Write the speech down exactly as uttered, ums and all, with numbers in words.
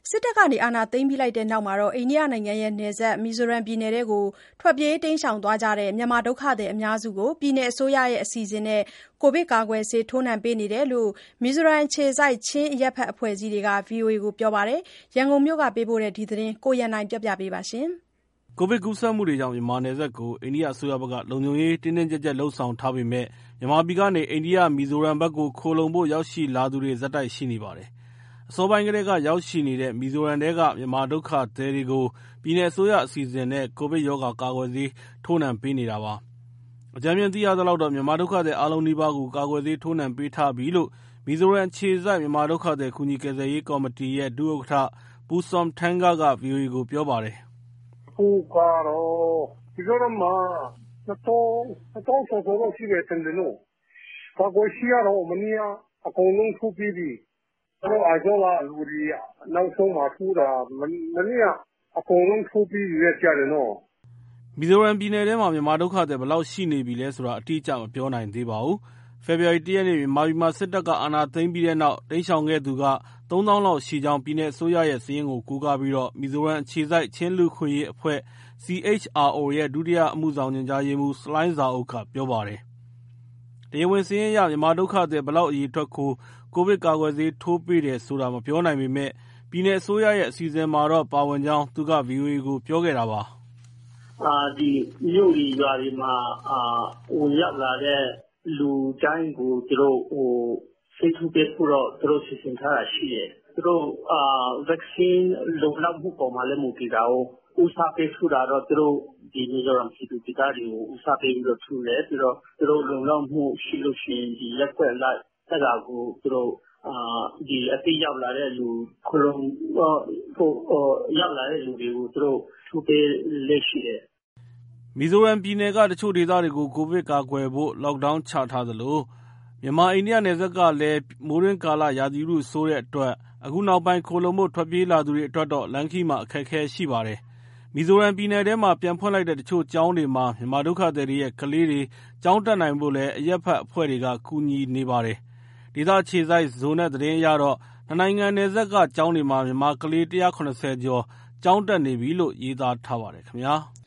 စစ်တပ်ကနေအာဏာသိမ်းပြီးလိုက်တဲ့နောက်မှာအိန္ဒိယနိုင်ငံရဲ့နယ်စပ်မီဇိုရမ်ပြည်နယ်ထဲကိုထွက်ပြေးတိမ်းရှောင်သွားကြတဲ့မြန်မာဒုက္ခသည်အများစုကိုပြည်နယ်အစိုးရရဲ့အစီအစဉ်နဲ့ကိုဗစ်ကာကွယ်ဆေးထိုးနှံပေးနေတယ်လို့မီဇိုရမ်အခြေစိုက်ချင်းအရပ်ဘက်အဖွဲ့အစည်းတွေက ဗွီအိုအေကိုပြောပါတယ်။ရန်ကုန်မြို့ကပေးပို့တဲ့ဒီသတင်းကိုရန်နိုင်ကပြောပြပါမယ်။ကိုဗစ်ကူးစက်မှုတွေကြောင့်မြန်မာနယ်စပ်ကိုအိန္ဒိယအစိုးရဘက်ကလုံခြုံရေးတင်းတင်းကျပ်ကျပ်လုပ်ဆောင်ထားပေမဲ့မြန်မာပြည်ကနေအိန္ဒိယမီဇိုရမ်ဘက်ကိုခိုလုံဖို့ရောက်ရှိလာသူတွေဆက်တိုက်ရှိနေပါတယ်။အစောပိုင်းကတည်းကရောက်ရှိနေတဲ့မီဇိုရမ်ထဲကမြန်မာဒုက္ခသည်တွေကိုပြည်နယ်အစိုးရအစီအစဉ်နဲ့ကိုဗစ်ရောဂါကာကွယ်ဆေးထိုးနှံပေးနေတာပါ။အကြမ်းဖျင်းသိရသလောက်တော့မြန်မာဒုက္ခသည်အားလုံးနီးပါးကိုကာကွယ်ဆေးထိုးနှံပေးထားပြီလို့မီဇိုရမ်အခြေစိုက်မြန်မာဒုက္ခသည်ကူညီကယ်ဆယ်ရေးကော်မတီရဲ့ဒုဥက္ကဋ္ဌပူဆွမ်ထန်းဂါက ဗွီအိုအေကိုပြောပါတယ်။အခုကတော့မီဇိုရမ်မှာနှစ်သောင်းနှစ်သောင်းကျော်ကျော်လောက်ရှိတယ်တင်တယ်နော်။ကာကွယ်ဆေးကတော့မနေ့ကအကုန်လုံးထိုးပြီးပြီ။တော့အကြောင်းကလူတွေနောက်ဆုံးမှထိုးတာမနေ့ကအကုန်လုံးထိုးပြီးရကြတယ်နော်။မီဇိုရမ်ပြည်နယ်ထဲမှာမြန်မာဒုက္ခသည်ဘယ်လောက်ရှိနေပြီလဲဆိုတာအတိအကျမပြောနိုင်သေးပါဘူး။ဖေဖော်ဝါရီလတစ်ရက်နေ့မြန်မာပြည်မှာစစ်တပ်ကအာဏာသိမ်းပြီးတဲ့နောက်တိမ်းရှောင်ခဲ့သူကသုံးသောင်းလောက်ရှိကြောင်းပြည်နယ်အစိုးရရဲ့စာရင်းကိုကိုးကားပြီးတော့မီဇိုရမ်အခြေစိုက်ချင်းလူခွင့်ရေးအဖွဲ့ စီ အိတ်ချ် အာ အို ရဲ့ဒုတိယအမှုဆောင်ညွှန်ကြားရေးမှူးဆလိုင်းဇာအုပ်ကပြောပါတယ်။တရားဝင်စာရင်းအရမြန်မာဒုက္ခသည်ဘယ်လောက်အရေအတွက်ကိုကိုဗစ်ကာကွယ်ဆေးထိုးပေးတယ်ဆိုတာမပြောနိုင်ပေမဲ့ပြည်နယ်အစိုးရရဲ့အစီအစဉ်မှာတော့ပါဝင်ကြောင်းသူက ဗွီအိုအေကိုပြောခဲ့တာပါ။အာဒီမြို့ဒီရွာတွေမှာအာဟိုရောက်လာတဲ့လူတိုင်းကိုသူတို့ဟိုဆေးထိုးပေးဖို့တော့သူတို့စီစဉ်ထားတာရှိတယ်။သူတို့အာ vaccine လုံလောက်မှုပေါ်မှာလည်းမူတည်တာကိုဦးစားပေးထူတာတော့သူတို့ဒီမီဇိုရမ်ပြည်သူပြည်သားတွေကိုဦးစားပေးပြီးတော့ထူတယ်ပြီးတော့သူတို့လုံလောက်မှုရှိလို့ရှိရင်ဒီရက်ွက်လိုက်တက်တာကိုသူတို့အာဒီအတိရောက်လာတဲ့လူခလုံးဟိုဟိုရောက်လာတဲ့လူတွေကိုသူတို့ထူပေးလက်ရှိတယ်မီဇိုရမ်ပြည်နယ်ကတချို့ဒေသတွေကိုကိုဗစ်ကာကွယ်ဖို့လော့ကဒေါင်းချထားသလိုမြန်မာအိန္ဒိယနယ်စပ်ကလည်းမိုးရင်းကာလရာသီဥတုဆိုးတဲ့အတွက်အခုနောက်ပိုင်းခိုလုံဖို့ထွက်ပြေးလာသူတွေအတွက်တော့လမ်းခီးမှာအခက်အခဲရှိပါတယ်။မီဇိုရမ်ပြည်နယ်ထဲမှာပြန်ဖွင့်လိုက်တဲ့တချို့ကျောင်းတွေမှာမြန်မာဒုက္ခသည်တွေရဲ့ကလေးတွေကျောင်းတက်နိုင်ဖို့လည်းအရက်ဖက်အဖွဲ့တွေကကူညီနေပါတယ်။ဒေသအခြေစိုက်ဇိုနဲ့သတင်းအရတော့နှစ်နိုင်ငံနယ်စပ်ကကျောင်းတွေမှာမြန်မာကလေး၁၇၀ကျော်ကျောင်းတက်နေပြီလို့ရေးသားထားပါတယ်ခင်ဗျာ။